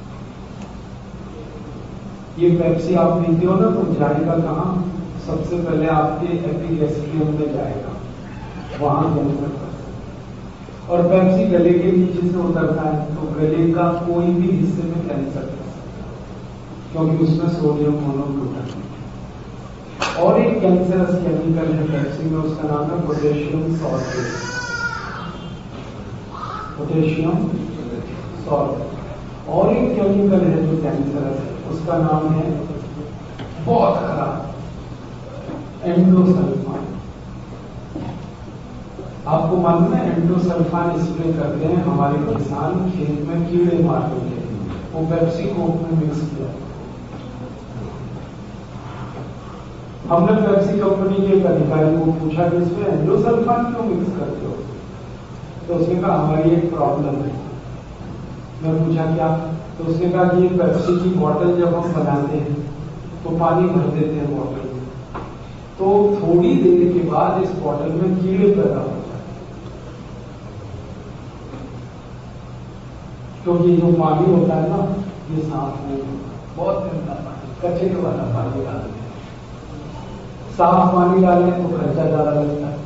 ये पेप्सी आप पीते हो ना तो जाएगा कहाँ? सबसे पहले आपके एपिगैस्ट्रियम में जाएगा, वहां कैंसर करता है। और पेप्सी गले के नीचे से उतरता है तो गले का कोई भी हिस्से में कैंसर कर सकता है, क्योंकि उसमें सोडियम मोनोग्लूटामेट। और एक कैंसरस केमिकल है पेप्सी में, उसका नाम है पोटेशियम सॉल्फेट। पोटेशियम सॉल्फेट। और एक केमिकल है जो कैंसरस है, उसका नाम है बहुत खराब, एंडोसल्फान। आपको मालूम है एंडोसल्फान स्प्रे करते हैं हमारे किसान खेत में कीड़े मारने के लिए, वो पेप्सी कोक में मिक्स किया। हमने पेप्सी कंपनी के एक अधिकारी को पूछा कि इसमें एंडोसल्फान क्यों मिक्स करते हो, तो उसने कहा हमारी एक प्रॉब्लम है। मैं पूछा क्या, तो उसने कहा कि ये पेप्सी की बोतल जब हम बनाते हैं तो पानी भर देते हैं बोतल में, तो थोड़ी देर के बाद इस बोतल में कीड़े पैदा हो जाते हैं, क्योंकि जो पानी होता है ना ये साफ नहीं होता, बहुत गंदा पानी, कचरे वाला पानी डालते हैं। साफ पानी डालें तो खर्चा ज्यादा लगता है,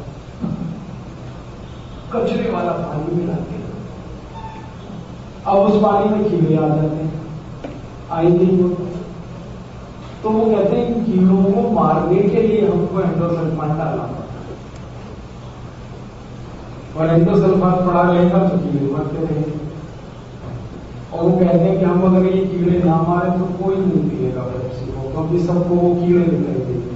कचरे वाला पानी मिलाते हैं, अब उस पानी में कीड़े आ जाते हैं, आई नहीं होता। तो वो कहते हैं कीड़ों को मारने के लिए हमको एंडोसल्फान डालना पड़ता है, और एंडोसल्फान पड़ा रहेगा तो कीड़े मरते रहेंगे। और वो कहते हैं कि हम अगर ये कीड़े ना मारे तो कोई नहीं पिएगा पेप्सी को, क्योंकि सबको वो कीड़े दिखाई देंगे।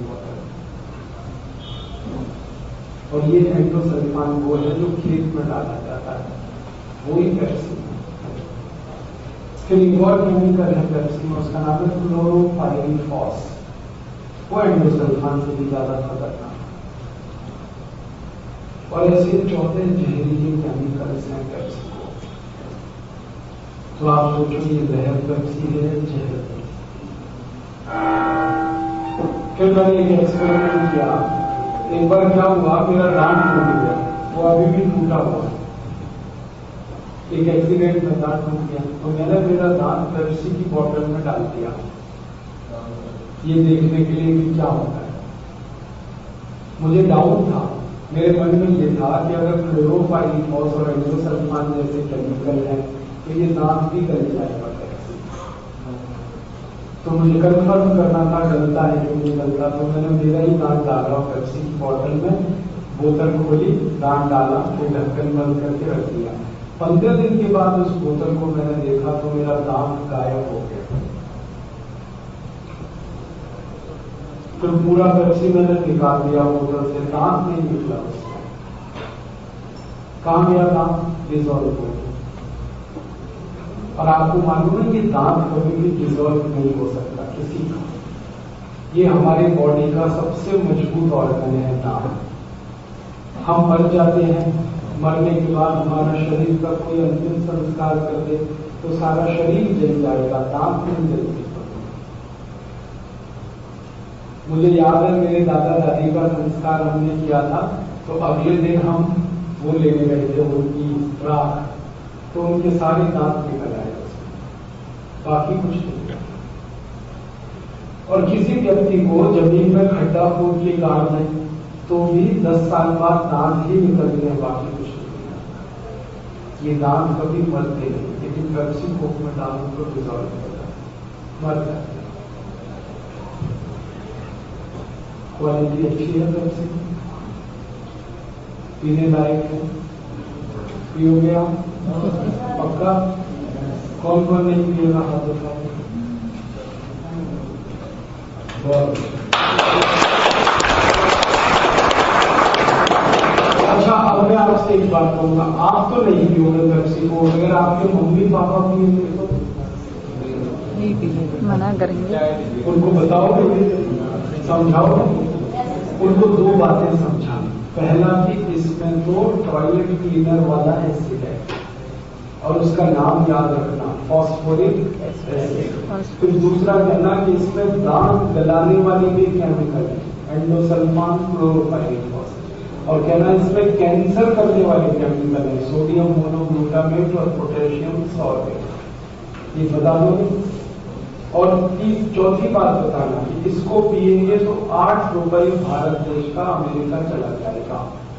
और ये एंडोसल्फान वो है जो खेत में डाला जाता है, वही पेप्सी। फिर एक और केमिकल है पेप्सी में, उसका नाम है क्लोरोपाइरीफॉस। वो एंडोसल्फान से भी ज्यादा खतरनाक। और ऐसे चौथे जहरीले केमिकल्स हैं पेप्सी को। तो आप सोचो ये जहर पेप्सी है, जहर पेप्सी। फिर मैंने एक एक्सपेरिमेंट किया। एक बार क्या हुआ, मेरा दांत टूट गया, वो अभी भी टूटा हुआ है। एक एक्सीडेंट में दांत टूट गया, तो मैंने मेरा दांत पेप्सी की बोतल में डाल दिया, ये देखने के लिए कि क्या होता है। मुझे डाउट था, मेरे मन में ये था कि अगर क्लोरोपाइरीफॉस और एंडोसल्फान जैसे केमिकल है तो ये दांत भी गल जाएगा पेप्सी। तो मुझे कंफर्म करना था गलता है कि नहीं गलता, तो मैंने मेरा ही दांत डाला पेप्सी की बोतल में, बोतल खोली, दांत डाला, फिर ढक्कन बंद करके रख दिया। पंद्रह दिन के बाद उस बोतल को मैंने देखा तो मेरा दांत गायब हो गया। फिर पूरा पेप्सी मैंने निकाल दिया बोतल से, दांत नहीं निकला उसमें। कहां गया दांत? डिजोल्व हो गया। और आपको मालूम है कि दांत कभी भी डिजोल्व नहीं हो सकता किसी का। ये हमारे बॉडी का सबसे मजबूत ऑर्गन है दांत। हम मर जाते हैं, मरने के बाद हमारा शरीर का कोई अंतिम संस्कार कर दे तो सारा शरीर जल जाएगा, दांत नहीं जल सकता। मुझे याद है मेरे दादा दादी का संस्कार हमने किया था, तो अगले दिन हम वो लेने गए थे उनकी राख, तो उनके सारे दांत निकल आए, बाकी कुछ नहीं। और किसी व्यक्ति को जमीन में खड्डा खोद के गाड़ दें तो भी दस साल बाद दांत ही निकलते हैं, बाकी कुछ नहीं। ये दांत कभी मरते नहीं, लेकिन पेप्सी कोक में दांत को डिजॉल्व होता है, मर जाते हैं। क्वालिटी अच्छी है पेप्सी की, पीने लायक है? पियोगे आप? पक्का? कौन कौन नहीं पिएगा हाथ उठाओ। अच्छा, अब मैं आपसे एक बात कहूंगा, आप तो नहीं पियोगे पेप्सी को, अगर आपके मम्मी पापा पिएंगे तो नहीं पिएंगे, मना करेंगे। उनको बताओगे, समझाओ उनको। दो बातें समझाना, पहला कि इसमें तो टॉयलेट क्लीनर वाला एसिड है और उसका नाम याद रखना, फॉस्फोरिक एसिड। फिर दूसरा कहना कि इसमें दांत गलाने वाली भी केमिकल है, एंडोसल्फान क्लोरोपाइरिफॉस। और कहना इसमें कैंसर करने वाले केमिकल है, सोडियम मोनोग्लूटामेट और पोटेशियम सॉल्फेट। ये बता दो। और तीस चौथी बात बताना कि इसको पिएंगे तो आठ रुपए भारत देश का अमेरिका चला जाएगा।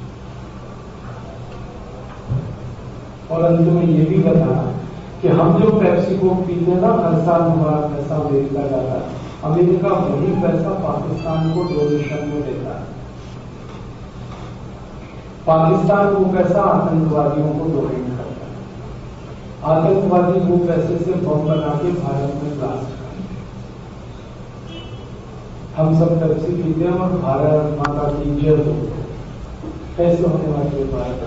और अंत में ये भी बताना कि हम जो पेप्सी को पीते ना, हर साल हमारा पैसा अमेरिका जाता है, अमेरिका वही पैसा पाकिस्तान को डोनेशन में देता है। पाकिस्तान वो पैसा आतंकवादियों को डोनेट करता है। आतंकवादी वो पैसे से बम बना के भारत में ब्लास्ट करते। हम सब पेप्सी पीते हैं और भारत माता की जय हो, कैसे होने वाली है भारत,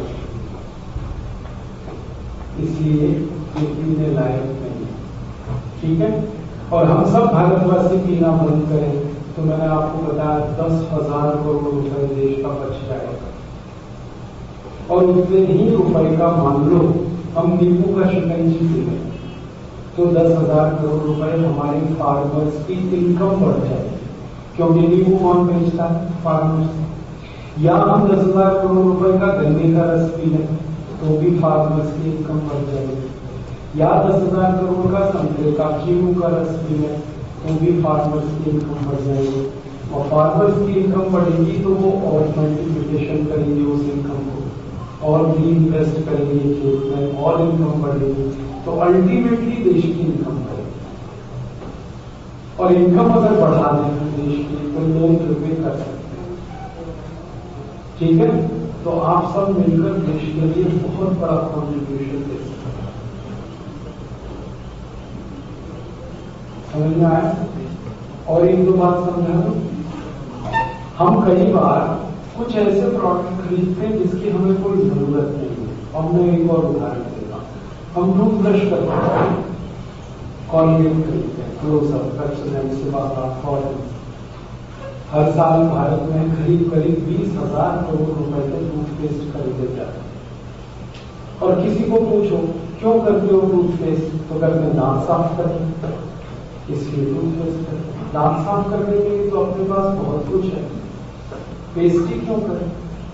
इसलिए ये पीने लायक नहीं। ठीक है? और हम सब भारतवासी पीना बंद करें तो मैंने आपको बताया दस हजार करोड़ रुपए देश का बच जाएगा। और उतने ही रुपए का मान लो हम नींबू का शिकंजी पी लें तो दस हजार करोड़ रुपए हमारे फार्मर्स की इनकम बढ़ जाएगी, क्योंकि नींबू कौन बेचता है? फार्मर्स। या हम दस हजार करोड़ रुपए का गन्ने का रस पी लें तो भी फार्मर्स की इनकम बढ़ जाएगी। या दस हजार करोड़ का संतरे का कीनू का रस पी लें तो भी फार्मर्स की इनकम बढ़ जाएगी। और फार्मर्स की इनकम बढ़ेगी तो वो और मल्टीप्लिकेशन करेंगे उस इनकम को और री इन्वेस्ट करेंगे खेत में और इनकम बढ़ेगी, तो अल्टीमेटली देश की इनकम बढ़ेगी। और इनकम अगर बढ़ा दें देश की तो लोग रिपे कर सकते हैं। ठीक है? तो आप सब मिलकर देश के लिए बहुत बड़ा कॉन्ट्रीब्यूशन दे सकते हैं। समझ में आया? और एक दो बात समझा दो। हम कई बार कुछ ऐसे प्रोडक्ट खरीदते हैं जिसकी हमें कोई जरूरत नहीं है। और मैं एक और उदाहरण देता हूं। हम टूथब्रश करते हैं, कॉलगेट खरीदते हैं, क्लोजअप, पेप्सोडेंट, सिबाका, फॉरेंस। हर साल भारत में करीब करीब बीस हजार करोड़ रुपए के टूथपेस्ट खरीदे जाते हैं। और किसी को पूछो क्यों करते हो टूथपेस्ट, तो कहते हैं दांत साफ करते, इसलिए टूथपेस्ट करते। दांत साफ करने के लिए तो अपने पास बहुत कुछ है, पेस्ट ही क्यों करें?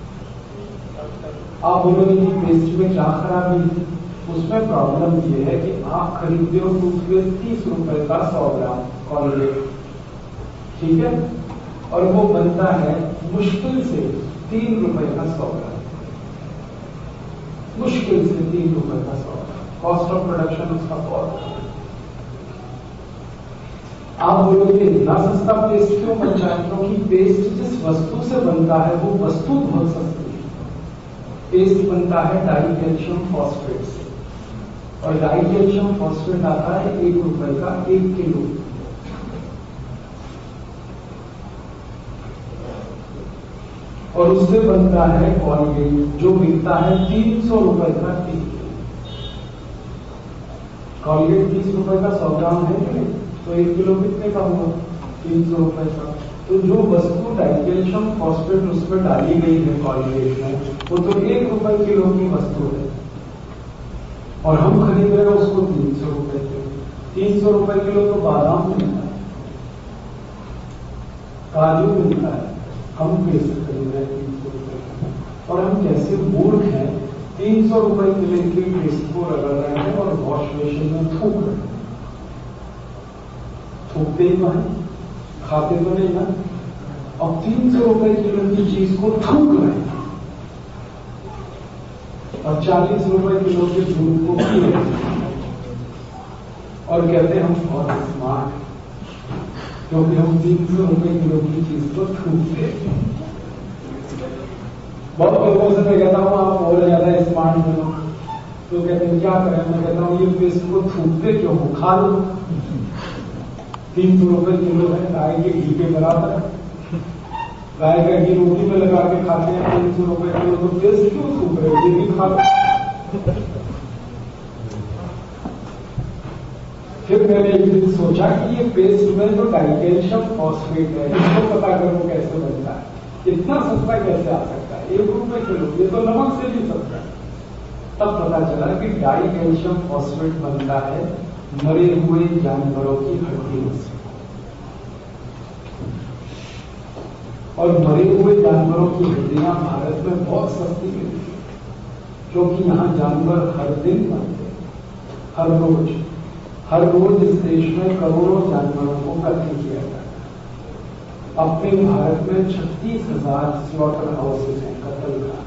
आप बोलोगे कि पेस्ट में क्या खराबी है? उसमें प्रॉब्लम यह है कि आप खरीदते हो टूथपेस्ट तीस रुपए का सौ ग्राम कॉलगेट, ठीक है? और वो बनता है मुश्किल से तीन रुपए का सौ ग्राम, मुश्किल से तीन रुपए का सौ ग्राम, कॉस्ट ऑफ प्रोडक्शन उसका बहुत है। आप बोलोगे इतना सस्ता पेस्ट क्यों बनता है? क्योंकि पेस्ट जिस वस्तु से बनता है वो वस्तु बहुत सस्ती है। पेस्ट बनता है डाई कैल्शियम फॉस्फेट से, और डाई कैल्शियम फॉस्फेट आता है एक रुपए का एक किलो। और उससे बनता है कॉलगेट जो बिकता है तीन सौ रुपए का एक किलो। कॉलगेट तीस रुपए का सौ ग्राम है कि नहीं, तो एक किलो कितने का हुआ? तीन सौ रुपए का। तो जो वस्तु डाइकेल्शियम फॉस्फेट उसमें डाली गई है कॉलगेट में, वो तो एक रुपए किलो की वस्तु है, और हम खरीद रहे हैं उसको तीन सौ रुपए किलो। तीन सौ रुपए किलो तो बादाम मिलता है, काजू मिलता है, हम पेस्ट खरीद रहे हैं तीन सौ रुपए किलो। और हम कैसे मूर्ख हैं, तीन सौ रुपए किलो के पेस्ट को रगड़ रहे हैं और वॉश बेसिन में थूक रहे हैं। थूकते ही तो है, खाते तो नहीं ना। अब तीन सौ रुपए किलो की चीज को थूक रहे हैं और चालीस रुपए किलो के दूध को पी रहे हैं और कहते हैं हम बहुत स्मार्ट, क्योंकि हम तीन सौ रुपए किलो की चीज को थूकते हैं। बहुत लोगों से मैं कहता हूँ आप और ज्यादा स्मार्ट बनो, तो कहते हैं क्या करें, मैं कहता हूँ ये पेस्ट को थूकते क्यों हो, खा लो, तीन सौ रुपए किलो है, गाय के घी के बराबर है, गाय का घी रोटी में लगा के खाते हैं तीन सौ रुपए किलो, तो पेस्ट क्यों थूक रहे हो, ये भी खा लो। फिर मैंने एक दिन सोचा कि ये पेस्ट में जो डाइकेल्शियम फॉस्फेट है इसको पता करो कैसे बनता है, इतना सस्ता कैसे आ सकता है, एक रुपए किलो, ये तो नमक से भी सस्ता है। तब पता चला कि डाई कैल्शियम फॉस्फेट बनता है मरे हुए जानवरों की हड्डियों से, और मरे हुए जानवरों की हड्डियां भारत में बहुत सस्ती मिलती है, क्योंकि यहां जानवर हर दिन मरते हैं, हर रोज हर रोज इस देश में करोड़ों जानवरों को कत्ल किया जाता है। अपने भारत में छत्तीस हजार स्लॉटर हाउसेज हैं, कत्ल खाने,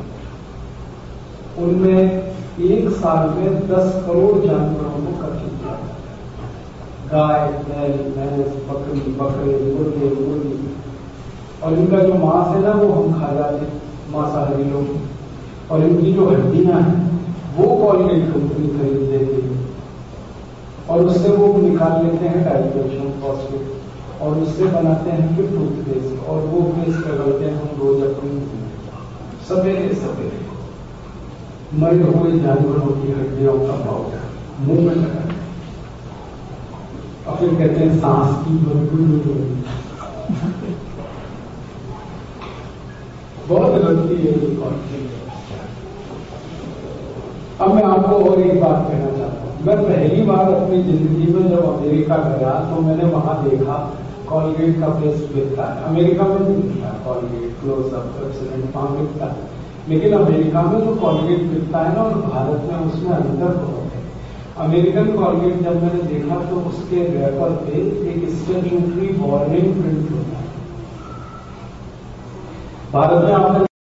उनमें एक साल में दस करोड़ जानवरों को कत्ल किया जाता है, गाय, बैल, भैंस, बकरी, बकरे, मुर्गे, मुर्गी, और इनका जो मांस है ना वो हम खा जाते हैं, मांसाहारी लोग, और इनकी जो हड्डियां हैं वो कॉलगेट कंपनी खरीद लेती है, और उससे वो निकाल लेते हैं डाइकेल्शियम फॉस्फेट, और उससे बनाते हैं फिर टूथपेस्ट, और वो पेस्ट लगाते हैं हम रोज अपनी सवेरे सवेरे मरे हुए जानवरों की हड्डियों का पाउडर मुंह में लगाते हैं, और फिर कहते हैं सांस की बदबू। बहुत गलती है ये कॉन्फ्लिक्ट। अब मैं आपको और एक बात कहना चाहता हूं, मैं पहली बार अपनी जिंदगी में जब अमेरिका गया तो मैंने वहां देखा कॉलगेट का पेस्ट बिकता है, अमेरिका में भी बिकता है कॉलगेट, क्लोजअप, पेप्सोडेंट वहां बिकता है, लेकिन अमेरिका में जो कॉलगेट बिकता है ना और भारत में उसमें अंतर बहुत है। अमेरिकन कॉलगेट जब मैंने देखा तो उसके रैपर पे एक स्टैट्यूटरी वार्निंग प्रिंट होता है, भारत में आपने